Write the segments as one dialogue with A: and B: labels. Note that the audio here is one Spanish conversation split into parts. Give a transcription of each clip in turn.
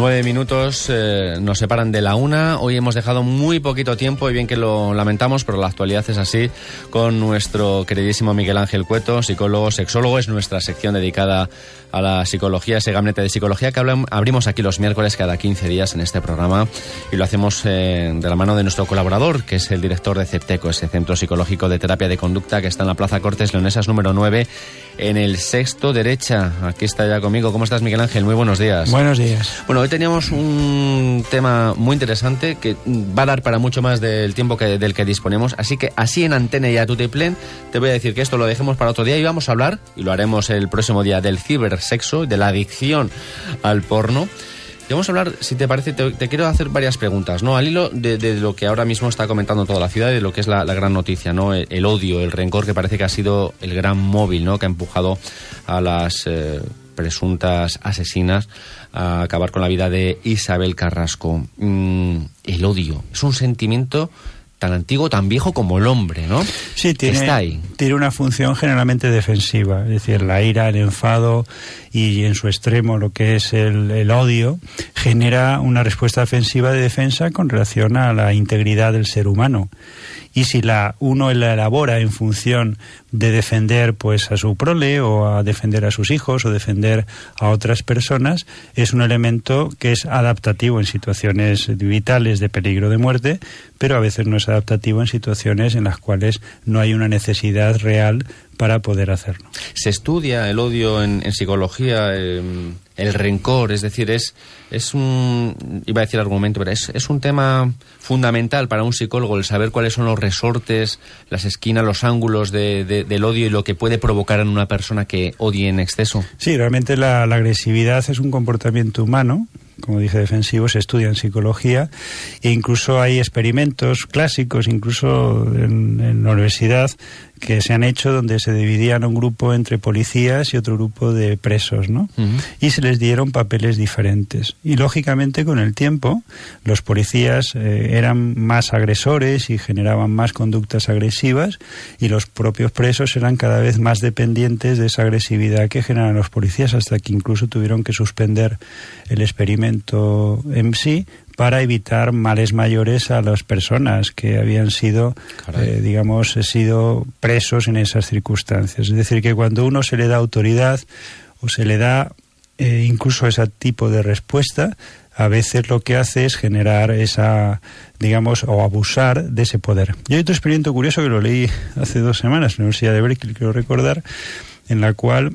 A: 9 minutos nos separan de la 1. Hoy hemos dejado muy poquito tiempo y bien que lo lamentamos, pero la actualidad es así, con nuestro queridísimo Miguel Ángel Cueto, psicólogo, sexólogo. Es nuestra sección dedicada a la psicología, ese gabinete de psicología que abrimos aquí los miércoles cada 15 días en este programa, y lo hacemos de la mano de nuestro colaborador, que es el director de CEPTECO, ese Centro Psicológico de Terapia de Conducta que está en la Plaza Cortes Leonesas número 9, en el sexto derecha. Aquí está ya conmigo. ¿Cómo estás, Miguel Ángel? Muy buenos días.
B: Buenos días.
A: Bueno, hoy teníamos un tema muy interesante que va a dar para mucho más del tiempo del que disponemos, así que así en antena y a tutiplén te voy a decir que esto lo dejemos para otro día y vamos a hablar, y lo haremos el próximo día, del cibersexo, de la adicción al porno. Y vamos a hablar, si te parece, te quiero hacer varias preguntas, ¿no? Al hilo de lo que ahora mismo está comentando toda la ciudad, de lo que es la gran noticia, ¿no? El odio, el rencor, que parece que ha sido el gran móvil, ¿no? Que ha empujado a las presuntas asesinas a acabar con la vida de Isabel Carrasco. El odio es un sentimiento tan antiguo, tan viejo como el hombre, ¿no?
B: Sí,
A: está ahí.
B: Tiene una función generalmente defensiva, es decir, la ira, el enfado y en su extremo lo que es el odio genera una respuesta defensiva de defensa con relación a la integridad del ser humano. Y si uno la elabora en función de defender pues a su prole, o a defender a sus hijos, o defender a otras personas, es un elemento que es adaptativo en situaciones vitales de peligro de muerte, pero a veces no es adaptativo en situaciones en las cuales no hay una necesidad real para poder hacerlo.
A: Se estudia el odio en psicología, el rencor, es decir, es un, iba a decir argumento, pero es un tema fundamental para un psicólogo, el saber cuáles son los resortes, las esquinas, los ángulos del odio y lo que puede provocar en una persona que odie en exceso.
B: Sí, realmente la agresividad es un comportamiento humano, como dije, defensivo, se estudia en psicología, e incluso hay experimentos clásicos, incluso en la universidad, que se han hecho donde se dividían un grupo entre policías y otro grupo de presos, ¿no? Uh-huh. Y se les dieron papeles diferentes. Y lógicamente con el tiempo los policías eran más agresores y generaban más conductas agresivas, y los propios presos eran cada vez más dependientes de esa agresividad que generan los policías, hasta que incluso tuvieron que suspender el experimento en sí para evitar males mayores a las personas que habían sido, sido presos en esas circunstancias. Es decir, que cuando uno se le da autoridad o se le da incluso ese tipo de respuesta, a veces lo que hace es generar esa, o abusar de ese poder. Y hay otro experimento curioso que lo leí hace 2 semanas en la Universidad de Berkeley, quiero recordar, en la cual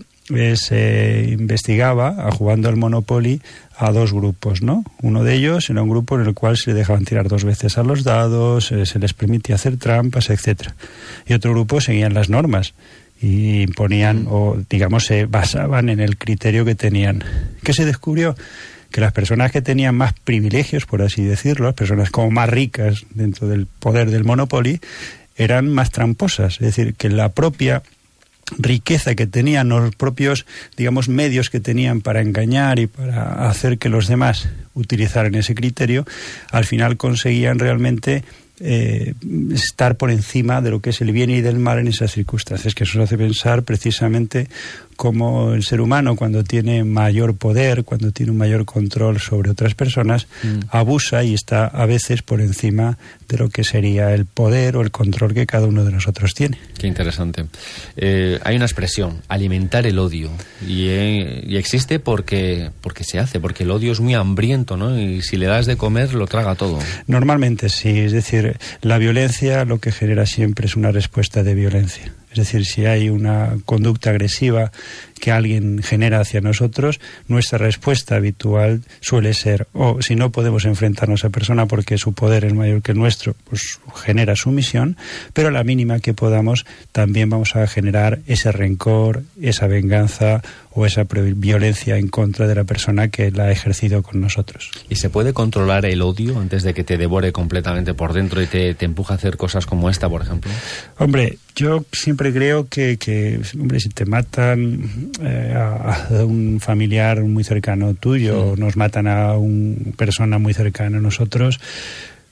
B: se investigaba, jugando al Monopoly, a 2 grupos, ¿no? Uno de ellos era un grupo en el cual se dejaban tirar 2 veces a los dados, se les permitía hacer trampas, etcétera. Y otro grupo seguían las normas y imponían, se basaban en el criterio que tenían. ¿Qué se descubrió? Que las personas que tenían más privilegios, por así decirlo, las personas como más ricas dentro del poder del Monopoly, eran más tramposas. Es decir, que la propia riqueza que tenían, los propios, medios que tenían para engañar y para hacer que los demás utilizaran ese criterio, al final conseguían realmente estar por encima de lo que es el bien y del mal en esas circunstancias, que eso nos hace pensar precisamente cómo el ser humano, cuando tiene mayor poder, cuando tiene un mayor control sobre otras personas, abusa y está a veces por encima de lo que sería el poder o el control que cada uno de nosotros tiene.
A: Qué interesante. Hay una expresión, alimentar el odio, y existe porque se hace, porque el odio es muy hambriento, ¿no? Y si le das de comer, lo traga todo.
B: Normalmente sí, es decir, la violencia lo que genera siempre es una respuesta de violencia. Es decir, si hay una conducta agresiva que alguien genera hacia nosotros, nuestra respuesta habitual suele ser, si no podemos enfrentarnos a esa persona porque su poder es mayor que el nuestro, pues genera sumisión, pero a la mínima que podamos también vamos a generar ese rencor, esa venganza o esa violencia en contra de la persona que la ha ejercido con nosotros.
A: ¿Y se puede controlar el odio antes de que te devore completamente por dentro y te empuje a hacer cosas como esta, por ejemplo?
B: Hombre, yo siempre creo que si te matan a un familiar muy cercano tuyo, o nos matan a una persona muy cercana a nosotros,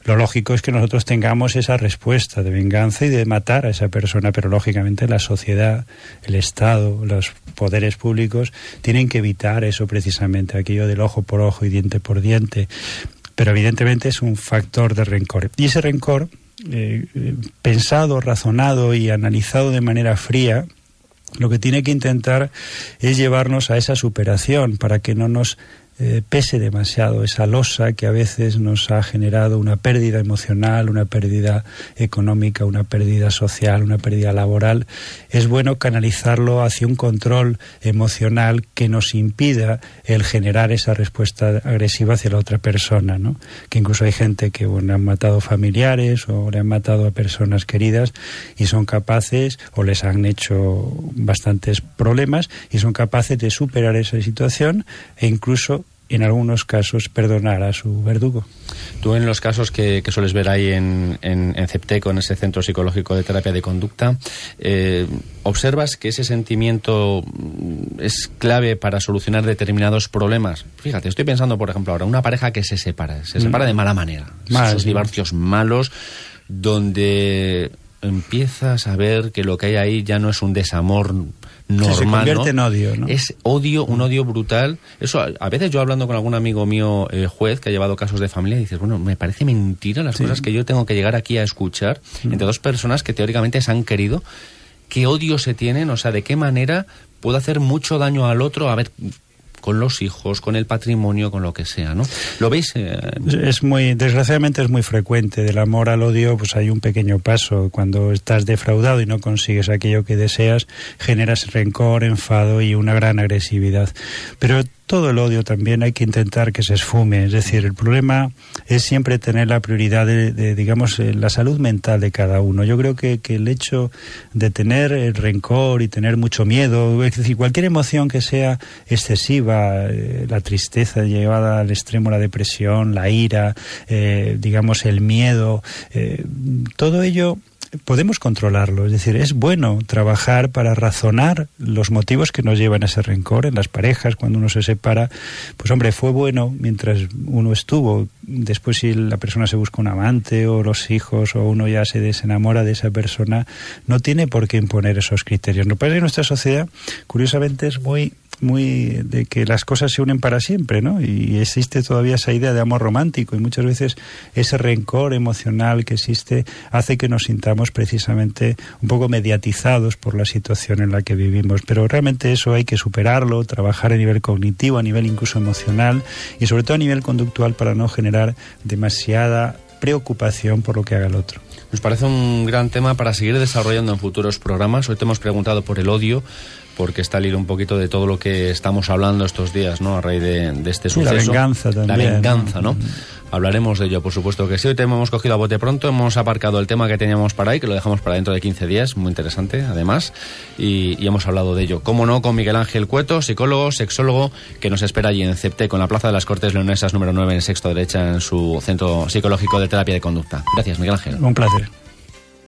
B: lo lógico es que nosotros tengamos esa respuesta de venganza y de matar a esa persona, pero lógicamente la sociedad, el Estado, los poderes públicos tienen que evitar eso precisamente, aquello del ojo por ojo y diente por diente. Pero evidentemente es un factor de rencor. Y ese rencor, pensado, razonado y analizado de manera fría, lo que tiene que intentar es llevarnos a esa superación para que no nos pese demasiado esa losa que a veces nos ha generado una pérdida emocional, una pérdida económica, una pérdida social, una pérdida laboral. Es bueno canalizarlo hacia un control emocional que nos impida el generar esa respuesta agresiva hacia la otra persona, ¿no? Que incluso hay gente que le han matado familiares o le han matado a personas queridas y son capaces, o les han hecho bastantes problemas, y son capaces de superar esa situación e incluso en algunos casos perdonar a su verdugo.
A: Tú, en los casos que sueles ver ahí en CEPTECO, en ese Centro Psicológico de Terapia de Conducta, ¿observas que ese sentimiento es clave para solucionar determinados problemas? Fíjate, estoy pensando, por ejemplo, ahora, una pareja que se separa de mala manera, esos divorcios malos, donde empiezas a ver que lo que hay ahí ya no es un desamor normal,
B: se convierte en odio, ¿no?
A: Es odio, un odio brutal. Eso, a veces yo hablando con algún amigo mío juez que ha llevado casos de familia, dices, bueno, me parece mentira las cosas que yo tengo que llegar aquí a escuchar entre dos personas que teóricamente se han querido. ¿Qué odio se tienen? O sea, ¿de qué manera puedo hacer mucho daño al otro? A ver, con los hijos, con el patrimonio, con lo que sea, ¿no? ¿Lo veis?
B: Desgraciadamente es muy frecuente. Del amor al odio, pues hay un pequeño paso. Cuando estás defraudado y no consigues aquello que deseas, generas rencor, enfado y una gran agresividad. Pero todo el odio también hay que intentar que se esfume. Es decir, el problema es siempre tener la prioridad digamos, la salud mental de cada uno. Yo creo que el hecho de tener el rencor y tener mucho miedo, es decir, cualquier emoción que sea excesiva, la tristeza llevada al extremo, la depresión, la ira, digamos, el miedo, todo ello podemos controlarlo. Es decir, es bueno trabajar para razonar los motivos que nos llevan a ese rencor. En las parejas, cuando uno se separa, pues hombre, fue bueno mientras uno estuvo. Después, si la persona se busca un amante o los hijos, o uno ya se desenamora de esa persona, no tiene por qué imponer esos criterios. Lo que pasa es que nuestra sociedad, curiosamente, es muy de que las cosas se unen para siempre, ¿no? Y existe todavía esa idea de amor romántico, y muchas veces ese rencor emocional que existe hace que nos sintamos precisamente un poco mediatizados por la situación en la que vivimos. Pero realmente eso hay que superarlo, trabajar a nivel cognitivo, a nivel incluso emocional y sobre todo a nivel conductual, para no generar demasiada preocupación por lo que haga el otro.
A: Nos parece un gran tema para seguir desarrollando en futuros programas. Hoy te hemos preguntado por el odio, porque está al hilo un poquito de todo lo que estamos hablando estos días, ¿no? A raíz de este suceso.
B: La venganza también.
A: La venganza, ¿no? Hablaremos de ello, por supuesto que sí. Hoy te hemos cogido a bote pronto, hemos aparcado el tema que teníamos para ahí, que lo dejamos para dentro de 15 días, muy interesante, además, y hemos hablado de ello. Cómo no, con Miguel Ángel Cueto, psicólogo, sexólogo, que nos espera allí en CEPTECO, en la Plaza de las Cortes Leonesas, número 9, en sexto derecha, en su Centro Psicológico de Terapia de Conducta. Gracias, Miguel Ángel.
B: Un placer.